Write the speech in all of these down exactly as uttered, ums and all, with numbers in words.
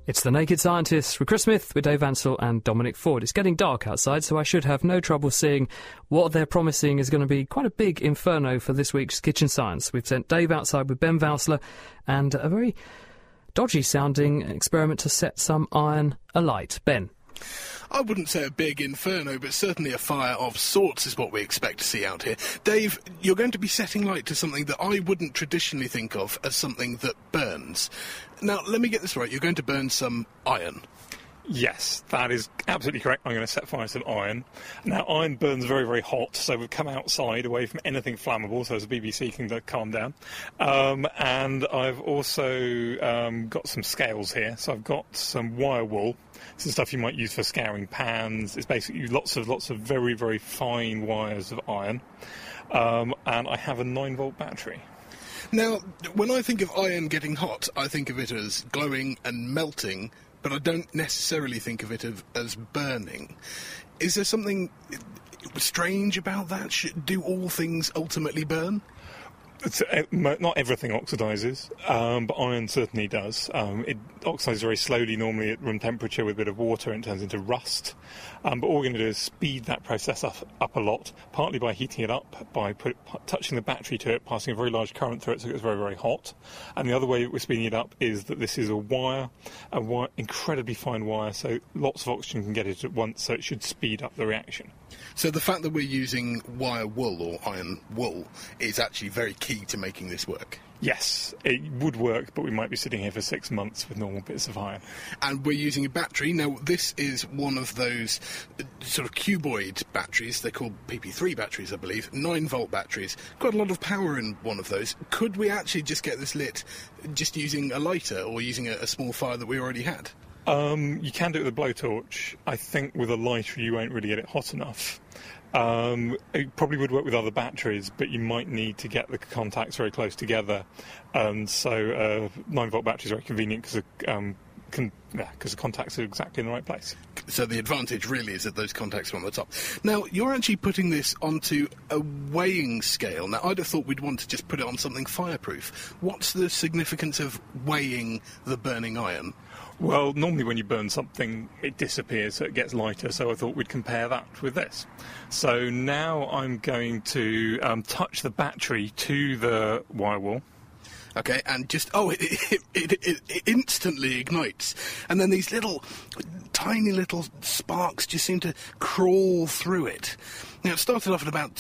It's The Naked Scientists with Chris Smith, with Dave Ansell and Dominic Ford. It's getting dark outside, so I should have no trouble seeing what they're promising is going to be quite a big inferno for this week's Kitchen Science. We've sent Dave outside with Ben Valsler and a very dodgy-sounding experiment to set some iron alight. Ben? I wouldn't say a big inferno, but certainly a fire of sorts is what we expect to see out here. Dave, you're going to be setting light to something that I wouldn't traditionally think of as something that burns. Now, let me get this right. You're going to burn some iron. Yes, that is absolutely correct. I'm going to set fire to some iron. Now, iron burns very, very hot, so we've come outside away from anything flammable, so as the B B C can uh, calm down. Um, and I've also um, got some scales here. So I've got some wire wool. This is stuff you might use for scouring pans. It's basically lots of lots of very, very fine wires of iron. Um, and I have a nine volt battery. Now, when I think of iron getting hot, I think of it as glowing and melting, but I don't necessarily think of it of, as burning. Is there something strange about that? Should, do all things ultimately burn? It's, uh, not everything oxidises, um, but iron certainly does. Um, it oxidises very slowly, normally at room temperature with a bit of water, and it turns into rust. Um, but all we're going to do is speed that process up, up a lot, partly by heating it up, by put, touching the battery to it, passing a very large current through it so it gets very, very hot. And the other way we're speeding it up is that this is a wire, a wire, incredibly fine wire, so lots of oxygen can get it at once, so it should speed up the reaction. So the fact that we're using wire wool or iron wool is actually very key to making this work. Yes, it would work, but we might be sitting here for six months with normal bits of iron. And we're using a battery. Now, this is one of those uh, sort of cuboid batteries. They're called P P three batteries, I believe. nine volt batteries. Quite a lot of power in one of those. Could we actually just get this lit just using a lighter or using a, a small fire that we already had? Um, you can do it with a blowtorch. I think with a lighter you won't really get it hot enough. Um, it probably would work with other batteries, but you might need to get the contacts very close together. And so uh, nine volt batteries are very convenient because um, can, yeah, the contacts are exactly in the right place. So the advantage really is that those contacts are on the top. Now, you're actually putting this onto a weighing scale. Now, I'd have thought we'd want to just put it on something fireproof. What's the significance of weighing the burning iron? Well, normally when you burn something, it disappears, so it gets lighter, so I thought we'd compare that with this. So now I'm going to um, touch the battery to the wire wool. Okay, and just, oh, it, it, it, it, it instantly ignites. And then these little, tiny little sparks just seem to crawl through it. Now, it started off at about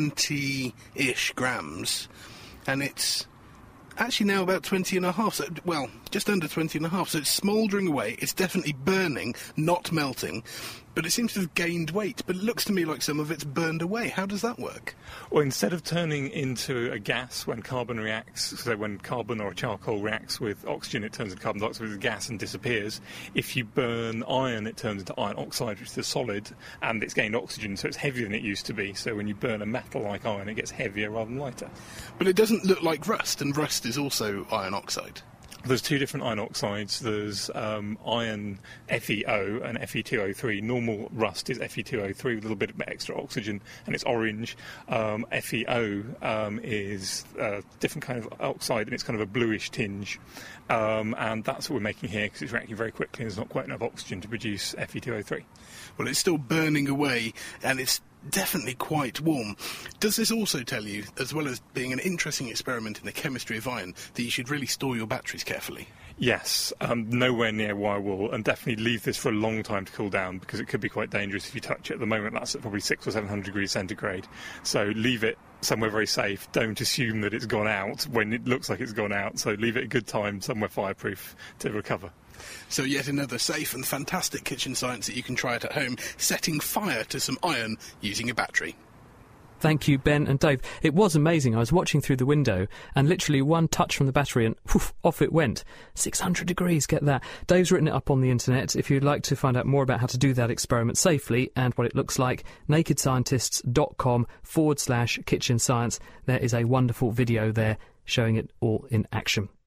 twenty-ish grams, and it's actually now about twenty and a half, so, well, just under twenty and a half, so it's smouldering away. It's definitely burning, not melting, but it seems to have gained weight, but it looks to me like some of it's burned away. How does that work? Well, instead of turning into a gas when carbon reacts, so when carbon or charcoal reacts with oxygen, it turns into carbon dioxide with gas and disappears. If you burn iron, it turns into iron oxide, which is a solid, and it's gained oxygen, so it's heavier than it used to be. So when you burn a metal like iron, it gets heavier rather than lighter. But it doesn't look like rust, and rust is also iron oxide. There's two different iron oxides. There's um, iron F E O and F E two O three. Normal rust is F E two O three with a little bit of extra oxygen, and it's orange. Um, F E O um, is a different kind of oxide, and it's kind of a bluish tinge. Um, and that's what we're making here, because it's reacting very quickly, and there's not quite enough oxygen to produce F E two O three. Well, it's still burning away, and it's definitely quite warm. Does this also tell you, as well as being an interesting experiment in the chemistry of iron, that you should really store your batteries carefully? Yes, um, nowhere near wire wool, and definitely leave this for a long time to cool down, because it could be quite dangerous if you touch it. At the moment, that's at probably six or seven hundred degrees centigrade. So leave it somewhere very safe. Don't assume that it's gone out when it looks like it's gone out. So leave it a good time somewhere fireproof to recover. So yet another safe and fantastic kitchen science that you can try it at home, setting fire to some iron using a battery. Thank you, Ben and Dave. It was amazing. I was watching through the window, and literally one touch from the battery and poof, off it went. six hundred degrees, get that. Dave's written it up on the internet. If you'd like to find out more about how to do that experiment safely and what it looks like, nakedscientists.com forward slash kitchen science. There is a wonderful video there showing it all in action.